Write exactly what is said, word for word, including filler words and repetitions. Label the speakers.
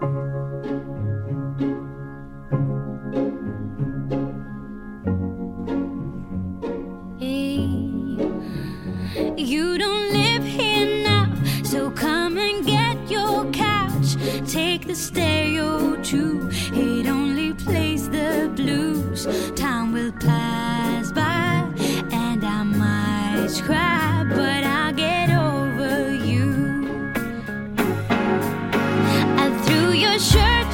Speaker 1: You don't live here now, so come and get your couch. Take the stereo too, it only plays the blues. Time will pass by and I might cry, but I'll get over you. I threw your shirt